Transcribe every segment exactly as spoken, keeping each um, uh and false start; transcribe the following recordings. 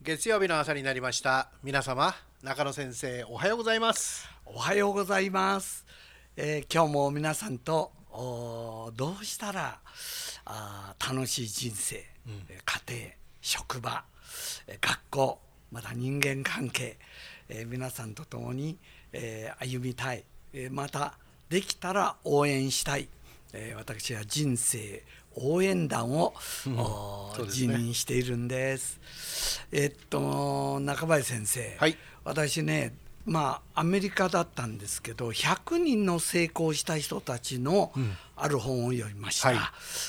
月曜日の朝になりました。皆様、中野先生おはようございます。 おはようございます、えー、今日も皆さんとどうしたらあ楽しい人生、うん、家庭、職場、学校、また人間関係、えー、皆さんと共に、えー、歩みたい、えー、またできたら応援したい、えー、私は人生応援団を、うん、辞任しているんです。えっと中林先生、はい、私ね、まあアメリカだったんですけど、ひゃくにんの成功した人たちのある本を読みました。うん、はい、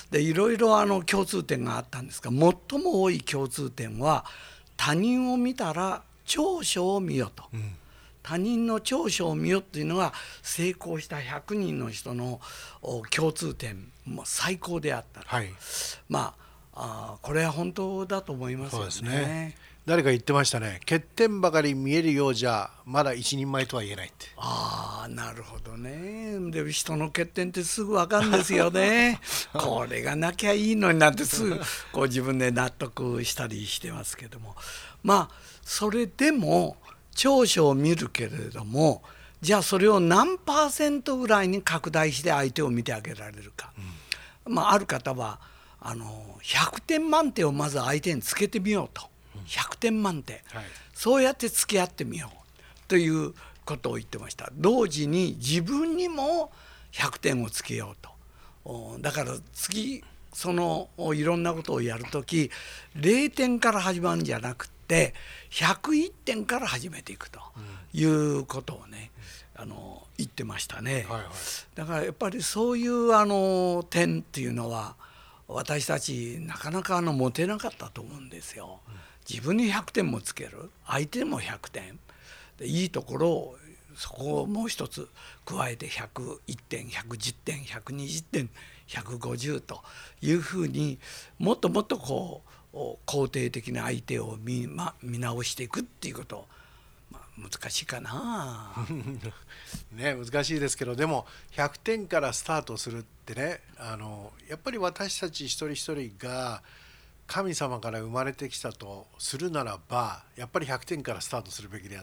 でいろいろあの共通点があったんですが、最も多い共通点は、他人を見たら長所を見よと。うん、他人の長所を見よっていうのが成功したひゃくにんの人の共通点、もう最高であった、はい、まあ、あこれは本当だと思いますよね。そうですね。 誰か言ってましたね。欠点ばかり見えるようじゃまだ一人前とは言えないって。 ああ、なるほどね。で人の欠点ってすぐ分かるんですよね。これがなきゃいいのになってすぐこう自分で納得したりしてますけども、まあそれでも長所を見るけれども、じゃあそれを何パーセントぐらいに拡大して相手を見てあげられるか、うん、まあ、ある方はあのひゃくてん満点をまず相手につけてみようと、ひゃくてん満点、はい、そうやって付き合ってみようということを言ってました。同時に自分にもひゃくてんをつけようと。だから次そのいろんなことをやるとき、れいてんから始まるんじゃなくてひゃくいってんから始めていくということをね、あの言ってましたね。はいはい、だからやっぱりそういうあの点っていうのは私たちなかなかあの持てなかったと思うんですよ。うん、自分にひゃくてんもつける、相手もひゃくてんで、いいところをそこをもう一つ加えてひゃくいってん、ひゃくじゅってん、ひゃくにじゅってん、ひゃくごじゅうというふうにもっともっとこう肯定的な相手を 見,、ま、見直していくっていうこと、まあ、難しいかなね、難しいですけど、でもひゃくてんからスタートするってね、あのやっぱり私たち一人一人が神様から生まれてきたとするならば、やっぱりひゃくてんからスタートするべきであって、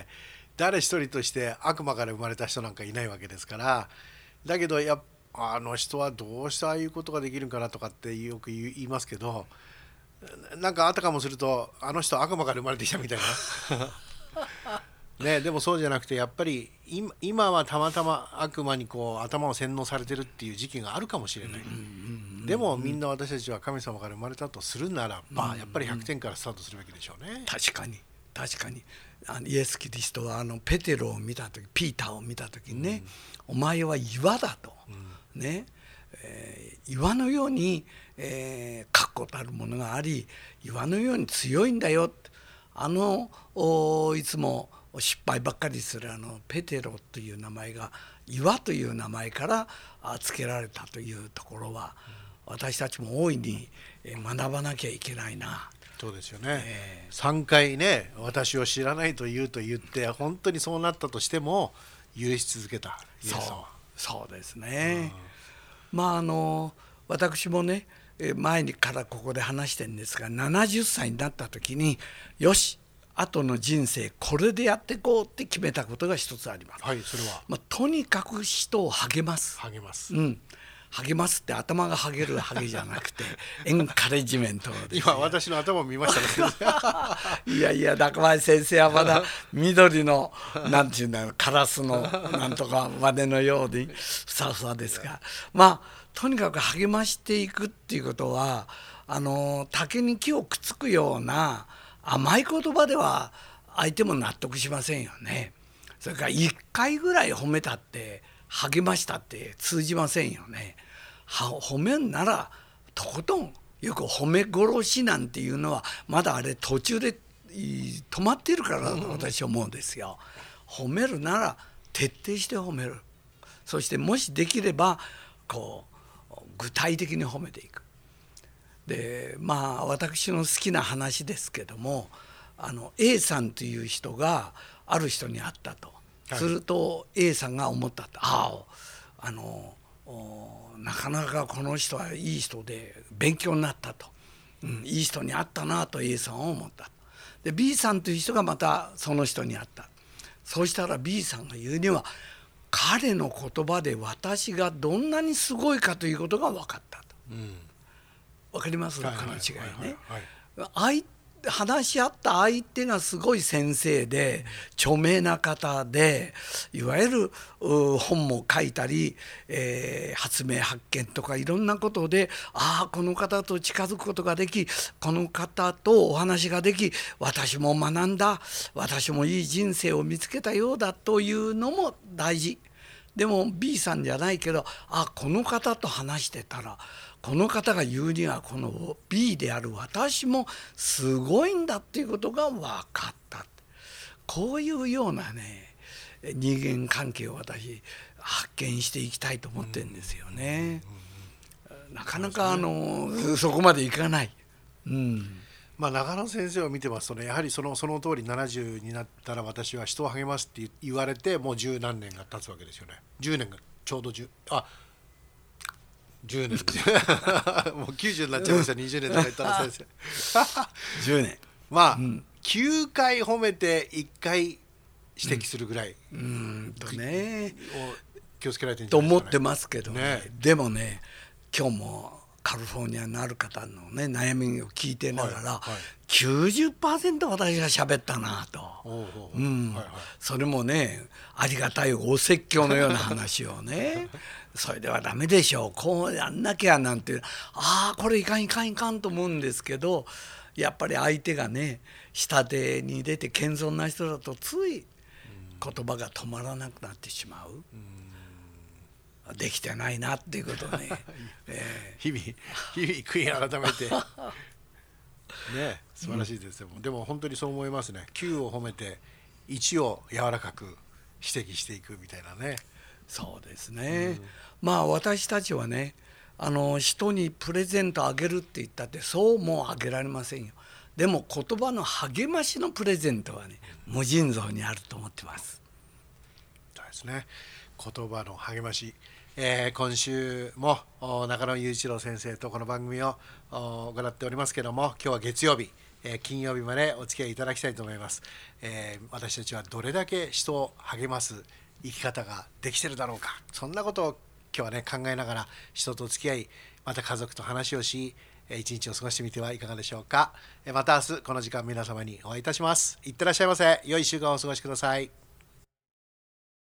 誰一人として悪魔から生まれた人なんかいないわけですから。だけどやあの人はどうしてああいうことができるんかなとかってよく言いますけど、なんかあたかもするとあの人悪魔から生まれてきたみたいなね、でもそうじゃなくて、やっぱり 今, 今はたまたま悪魔にこう頭を洗脳されてるっていう時期があるかもしれない。でもみんな私たちは神様から生まれたとするならば、やっぱりひゃくてんからスタートするべきでしょうね。 確かに確かに、あのイエス・キリストはあのペテロを見た時、ピーターを見た時にね、うん、お前は岩だと、うん、ね、えー、岩のように、えー、確固たるものがあり、岩のように強いんだよ。あのいつも失敗ばっかりするあのペテロという名前が岩という名前から付けられたというところは、うん、私たちも大いに学ばなきゃいけないな。 そうですよね。えー、さんかいね、私を知らないと言うと言って本当にそうなったとしても許し続けたイエス様。 そう、そうですね。うん、まああの私もね、前にからここで話してるんですが、ななじゅっさいになった時によし、後の人生これでやっていこうって決めたことが一つあります。 はい、それは、 まあ、とにかく人を励ます。 励ます。 うん。励ますって頭がハゲるハゲじゃなくてエンカレッジメントです。 今私の頭を見ましたね。いやいや、中林先生はまだ緑のなんていうんだろう、カラスのなんとかまでのようにふさふさですが、まあとにかく励ましていくっていうことは、あの竹に木をくっつくような甘い言葉では相手も納得しませんよね。それからいっかいぐらい褒めたって励ましたって通じませんよね。褒めんならとことん、よく褒め殺しなんていうのはまだあれ途中で止まっているからだと私は思うんですよ。褒めるなら徹底して褒める。そしてもしできればこう具体的に褒めていく。でまあ私の好きな話ですけども、あの A さんという人がある人に会ったと、はい、すると A さんが思ったと、あああのなかなかこの人はいい人で勉強になったと、うん、いい人に会ったなと A さんは思った。 で B さんという人がまたその人に会った。そうしたら B さんが言うには、彼の言葉で私がどんなにすごいかということが分かったと。 うん、 分かりますか、 はいはいこの違いね。 はい相話し合った相手がすごい先生で著名な方で、いわゆる本も書いたり、えー発明発見とかいろんなことで、ああこの方と近づくことができ、この方とお話ができ、私も学んだ、私もいい人生を見つけたようだというのも大事。でも B さんじゃないけど、あこの方と話してたら、この方が言うにはこの B である私もすごいんだっていうことが分かった。こういうようなね人間関係を私発見していきたいと思ってるんですよね。なかなかあのそこまでいかない。うん、 まあ、中野先生を見てますとね、やはりそのその通りななじゅうになったら私は人を励ますって言われてもう十何年が経つわけですよね。じゅうねんがちょうどじゅうあじゅうねんですよもうきゅうじゅうになっちゃいました。にじゅうねんとか言ったら先生じゅうねんまあ、うん、きゅうかい褒めていっかい指摘するぐらい、 うん、うんとねを気をつけられてるんじゃないですかね。 と思ってますけどね。 ねでもね今日もカリフォルニアのある方のね悩みを聞いてながら、はいはい、きゅうじゅっパーセント 私が喋ったなと。うん、はいはい、それもねありがたいお説教のような話をねそれではダメでしょう、こうやんなきゃなんて、ああこれいかんいかんいかんと思うんですけど、やっぱり相手がね下手に出て謙遜な人だとつい言葉が止まらなくなってしまう。うん、できてないなっていうことをね、 えー、日々日々悔い改めてね素晴らしいですよ、うん、でも本当にそう思いますね。きゅうを褒めていちを柔らかく指摘していくみたいなね。 そうですね、うん、まあ私たちはねあの人にプレゼントあげるって言ったってそうもあげられませんよ。でも言葉の励ましのプレゼントはね無尽蔵にあると思ってます。 そうですね、言葉の励まし、えー、今週も中野雄一郎先生とこの番組を行っておりますけども、今日は月曜日、えー、金曜日までお付き合いいただきたいと思います。えー、私たちはどれだけ人を励ます生き方ができてるだろうか、そんなことを今日はね考えながら人と付き合い、また家族と話をし一日を過ごしてみてはいかがでしょうか。また明日この時間皆様にお会いいたします。いってらっしゃいませ。良い週間をお過ごしください。